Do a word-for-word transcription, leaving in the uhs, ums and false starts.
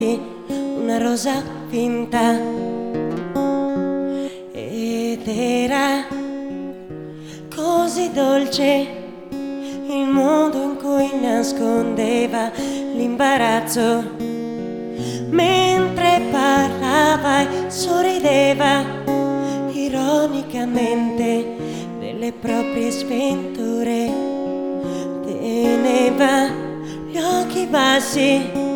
una rosa finta ed era così dolce il modo in cui nascondeva l'imbarazzo mentre parlava e sorrideva ironicamente delle proprie sventure, teneva gli occhi bassi